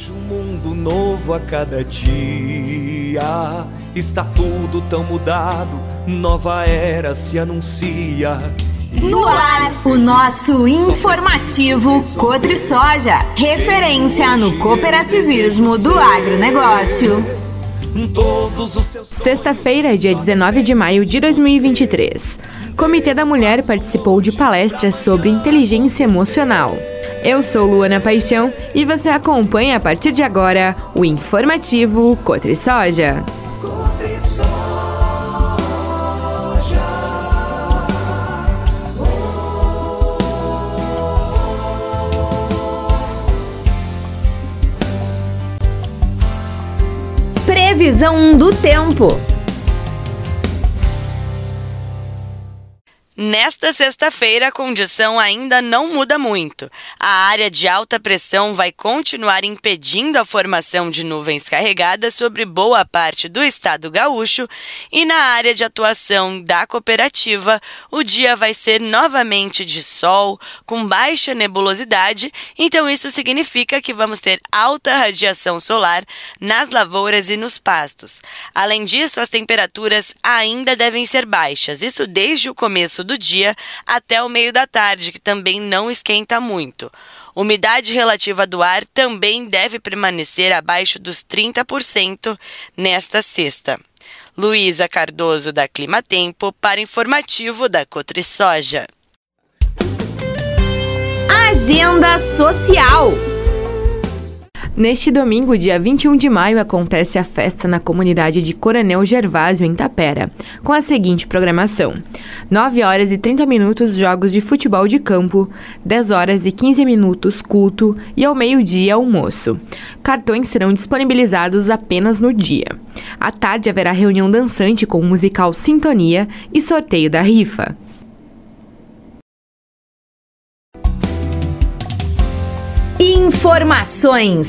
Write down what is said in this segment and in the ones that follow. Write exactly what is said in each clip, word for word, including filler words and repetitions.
Vejo um mundo novo a cada dia, está tudo tão mudado, nova era se anuncia. No ar, o nosso informativo Cotrisoja, referência no cooperativismo do agronegócio. Sexta-feira, dia dezenove de maio de dois mil e vinte e três. Comitê da Mulher participou de palestras sobre inteligência emocional. Eu sou Luana Paixão e você acompanha a partir de agora o informativo Cotrisoja. Previsão do tempo. Nesta sexta-feira, a condição ainda não muda muito. A área de alta pressão vai continuar impedindo a formação de nuvens carregadas sobre boa parte do estado gaúcho e na área de atuação da cooperativa, o dia vai ser novamente de sol, com baixa nebulosidade, então isso significa que vamos ter alta radiação solar nas lavouras e nos pastos. Além disso, as temperaturas ainda devem ser baixas, isso desde o começo do do dia até o meio da tarde, que também não esquenta muito. Umidade relativa do ar também deve permanecer abaixo dos trinta por cento nesta sexta. Luísa Cardoso, da Climatempo, para informativo da Cotrisoja. Agenda Social. Neste domingo, dia vinte e um de maio, acontece a festa na comunidade de Coronel Gervásio, em Tapera, com a seguinte programação: nove horas e trinta minutos, jogos de futebol de campo, dez horas e quinze minutos, culto e ao meio-dia, almoço. Cartões serão disponibilizados apenas no dia. À tarde, haverá reunião dançante com o musical Sintonia e sorteio da rifa. Informações.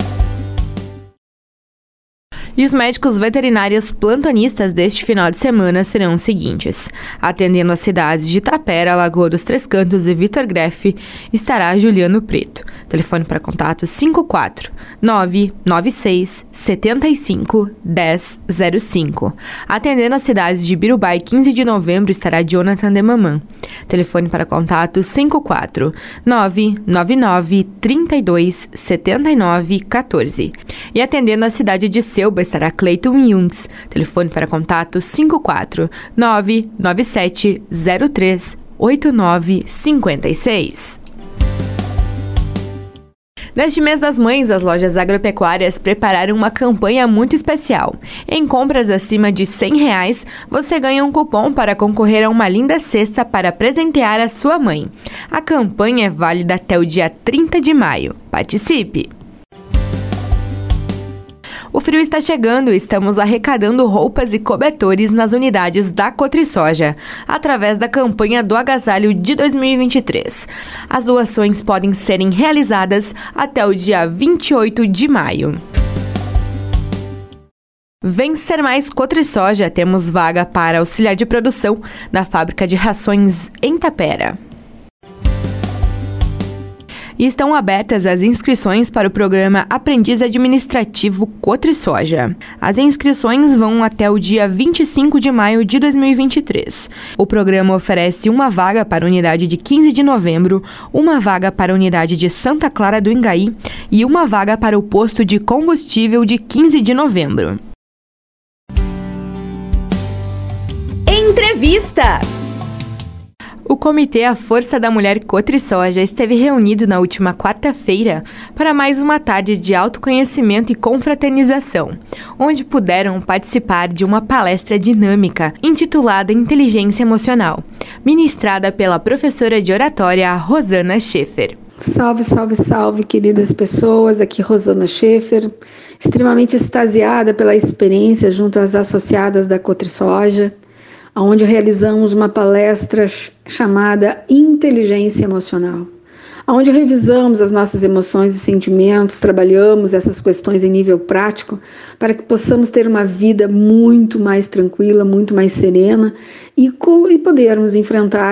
E os médicos veterinários plantonistas deste final de semana serão os seguintes: atendendo as cidades de Tapera, Lagoa dos Três Cantos e Vitor Greff, estará Juliano Preto. Telefone para contato cinco quatro nove nove seis sete cinco um zero zero cinco. Atendendo as cidades de Birubá e quinze de novembro estará Jonathan de Mamã. Telefone para contato cinco quatro nove nove nove três dois sete nove um quatro. E atendendo a cidade de Selba estará Cleiton Jungs. Telefone para contato cinco quatro nove nove sete zero três oito nove cinco seis. Neste mês das mães, as lojas agropecuárias prepararam uma campanha muito especial. Em compras acima de cem reais, você ganha um cupom para concorrer a uma linda cesta para presentear a sua mãe. A campanha é válida até o dia trinta de maio. Participe! O frio está chegando e estamos arrecadando roupas e cobertores nas unidades da Cotrisoja, através da campanha do Agasalho de dois mil e vinte e três. As doações podem serem realizadas até o dia vinte e oito de maio. Vem ser mais Cotrisoja, temos vaga para auxiliar de produção na fábrica de rações em Tapera. E estão abertas as inscrições para o programa Aprendiz Administrativo Cotrisoja. As inscrições vão até o dia vinte e cinco de maio de dois mil e vinte e três. O programa oferece uma vaga para a unidade de quinze de novembro, uma vaga para a unidade de Santa Clara do Ingaí e uma vaga para o posto de combustível de quinze de novembro. Entrevista. O Comitê A Força da Mulher Cotrisoja esteve reunido na última quarta-feira para mais uma tarde de autoconhecimento e confraternização, onde puderam participar de uma palestra dinâmica intitulada Inteligência Emocional, ministrada pela professora de oratória Rosana Schaefer. Salve, salve, salve, queridas pessoas, aqui Rosana Schaefer, extremamente extasiada pela experiência junto às associadas da Cotrisoja, onde realizamos uma palestra chamada Inteligência Emocional, onde revisamos as nossas emoções e sentimentos, trabalhamos essas questões em nível prático para que possamos ter uma vida muito mais tranquila, muito mais serena e, e podermos enfrentar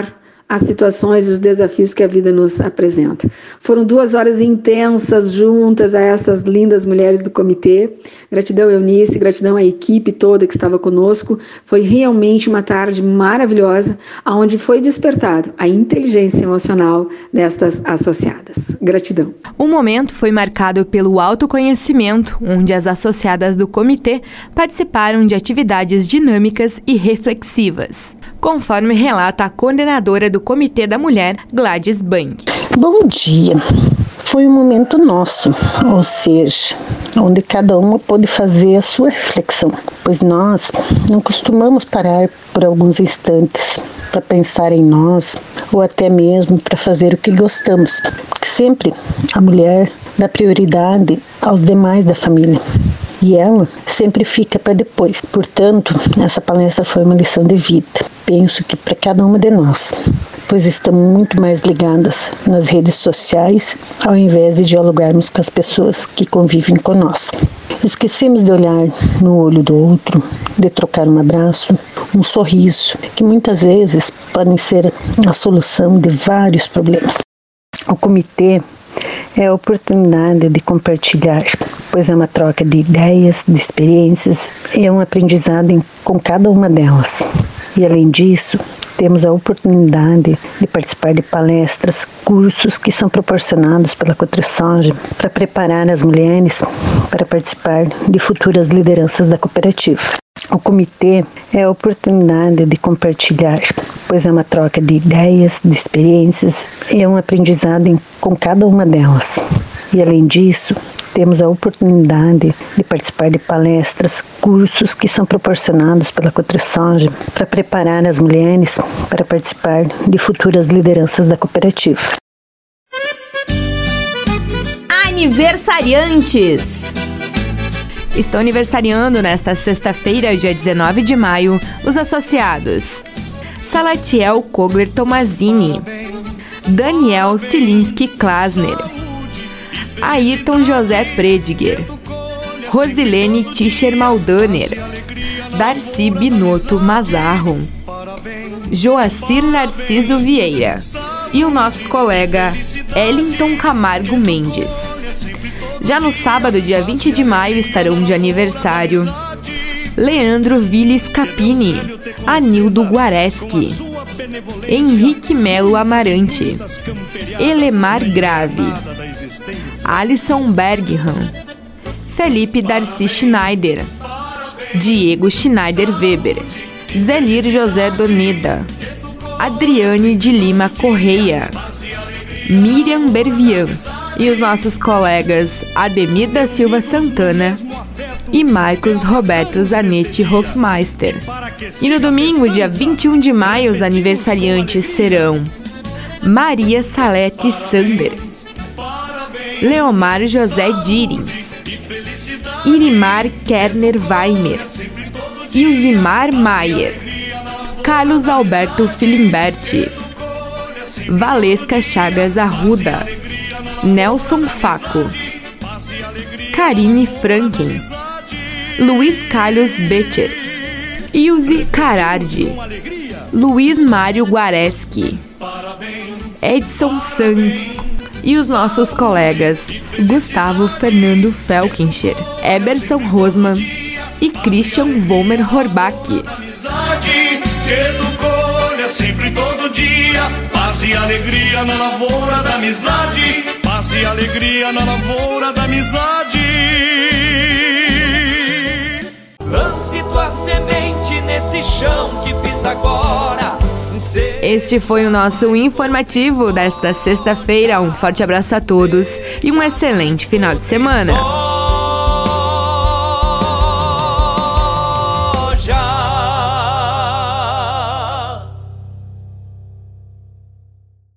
as situações e os desafios que a vida nos apresenta. Foram duas horas intensas juntas a essas lindas mulheres do comitê. Gratidão, Eunice, gratidão à equipe toda que estava conosco. Foi realmente uma tarde maravilhosa, onde foi despertado a inteligência emocional destas associadas. Gratidão. O momento foi marcado pelo autoconhecimento, onde as associadas do comitê participaram de atividades dinâmicas e reflexivas, conforme relata a coordenadora do Comitê da Mulher, Gladys Bank. Bom dia. Foi um momento nosso, ou seja, onde cada uma pôde fazer a sua reflexão, pois nós não costumamos parar por alguns instantes para pensar em nós ou até mesmo para fazer o que gostamos, porque sempre a mulher dá prioridade aos demais da família e ela sempre fica para depois. Portanto, essa palestra foi uma lição de vida, penso que para cada uma de nós, pois estamos muito mais ligadas nas redes sociais ao invés de dialogarmos com as pessoas que convivem conosco. Esquecemos de olhar no olho do outro, de trocar um abraço, um sorriso, que muitas vezes podem ser a solução de vários problemas. O comitê é a oportunidade de compartilhar, pois é uma troca de ideias, de experiências e é um aprendizado em, com cada uma delas. E além disso, temos a oportunidade de participar de palestras, cursos que são proporcionados pela CotriSoja para preparar as mulheres para participar de futuras lideranças da cooperativa. O comitê é a oportunidade de compartilhar, pois é uma troca de ideias, de experiências e é um aprendizado em, com cada uma delas. E além disso, temos a oportunidade de participar de palestras, cursos que são proporcionados pela CotriSoja para preparar as mulheres para participar de futuras lideranças da cooperativa. Aniversariantes! Estão aniversariando nesta sexta-feira, dia dezenove de maio, os associados Salatiel Kogler Tomazini, Daniel Silinski Klasner, Ayrton José Prediger, Rosilene Tischer Maldaner, Darcy Binotto Mazarro, Joacir Narciso Vieira e o nosso colega Ellington Camargo Mendes. Já no sábado, dia vinte de maio, estarão de aniversário Leandro Vilis Capini, Anildo Guareschi, Henrique Melo Amarante, Elemar Grave, Alisson Bergham, Felipe Darcy Schneider, Diego Schneider Weber, Zelir José Doneda, Adriane de Lima Correia, Miriam Bervian e os nossos colegas Ademir da Silva Santana e Marcos Roberto Zanetti Hofmeister. E no domingo, dia vinte e um de maio, os aniversariantes serão Maria Salete Sander, Leomar José Dirins, Irimar Kerner Weimer, Ilzimar Maier, Carlos Alberto Filimberti, Valesca Chagas Arruda, Nelson Faco, Karine Franken, Luiz Carlos Becher, Ilze Carardi, Luiz Mário Guareschi, Edson Sand e os nossos colegas Gustavo Fernando Felkinscher, Eberson Rosman e Christian Vomer Horbach. Sempre todo dia, paz e alegria na lavoura da amizade, paz e alegria na lavoura da amizade. Lance tua semente nesse chão que pisa agora. Este foi o nosso informativo desta sexta-feira. Um forte abraço a todos e um excelente final de semana.